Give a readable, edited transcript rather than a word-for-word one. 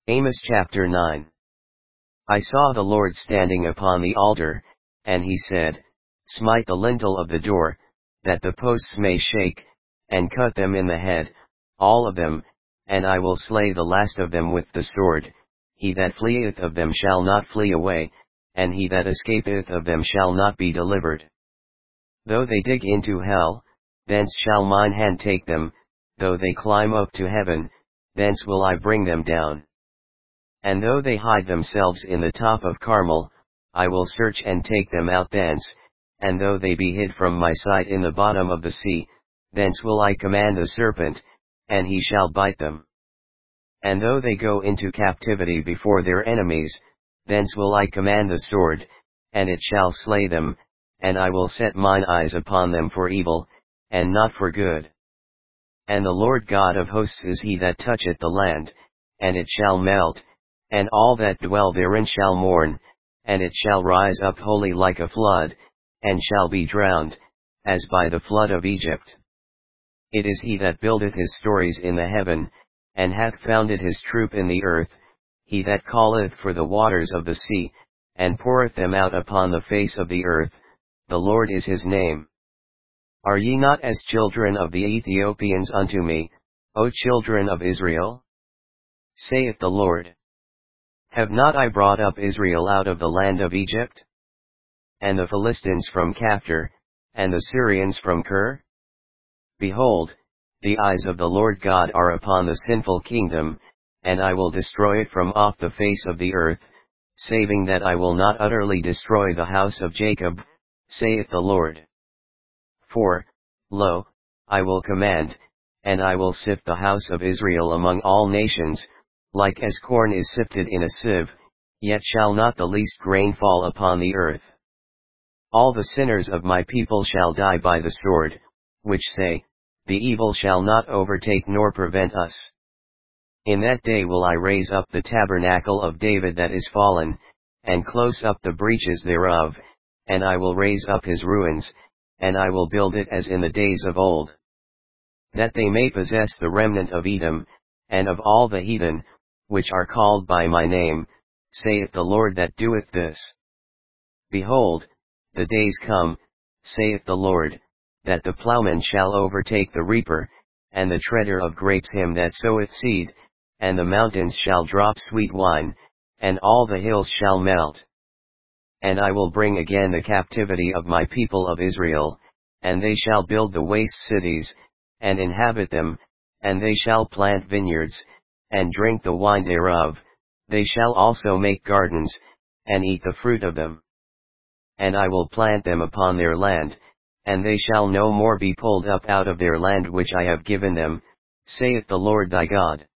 Amos chapter 9. I saw the Lord standing upon the altar, and he said, Smite the lintel of the door, that the posts may shake, and cut them in the head, all of them, and I will slay the last of them with the sword. He that fleeth of them shall not flee away, and he that escapeth of them shall not be delivered. Though they dig into hell, thence shall mine hand take them, though they climb up to heaven, thence will I bring them down. And though they hide themselves in the top of Carmel, I will search and take them out thence, and though they be hid from my sight in the bottom of the sea, thence will I command the serpent, and he shall bite them. And though they go into captivity before their enemies, thence will I command the sword, and it shall slay them, and I will set mine eyes upon them for evil, and not for good. And the Lord God of hosts is he that toucheth the land, and it shall melt, and all that dwell therein shall mourn, and it shall rise up wholly like a flood, and shall be drowned, as by the flood of Egypt. It is he that buildeth his stories in the heaven, and hath founded his troop in the earth, he that calleth for the waters of the sea, and poureth them out upon the face of the earth, the Lord is his name. Are ye not as children of the Ethiopians unto me, O children of Israel? Saith the Lord. Have not I brought up Israel out of the land of Egypt? And the Philistines from Caphtor, and the Syrians from Kir? Behold, the eyes of the Lord God are upon the sinful kingdom, and I will destroy it from off the face of the earth, saving that I will not utterly destroy the house of Jacob, saith the Lord. For, lo, I will command, and I will sift the house of Israel among all nations, like as corn is sifted in a sieve, yet shall not the least grain fall upon the earth. All the sinners of my people shall die by the sword, which say, The evil shall not overtake nor prevent us. In that day will I raise up the tabernacle of David that is fallen, and close up the breaches thereof, and I will raise up his ruins, and I will build it as in the days of old. That they may possess the remnant of Edom, and of all the heathen, which are called by my name, saith the Lord that doeth this. Behold, the days come, saith the Lord, that the plowman shall overtake the reaper, and the treader of grapes him that soweth seed, and the mountains shall drop sweet wine, and all the hills shall melt. And I will bring again the captivity of my people of Israel, and they shall build the waste cities, and inhabit them, and they shall plant vineyards, and drink the wine thereof, they shall also make gardens, and eat the fruit of them. And I will plant them upon their land, and they shall no more be pulled up out of their land which I have given them, saith the Lord thy God.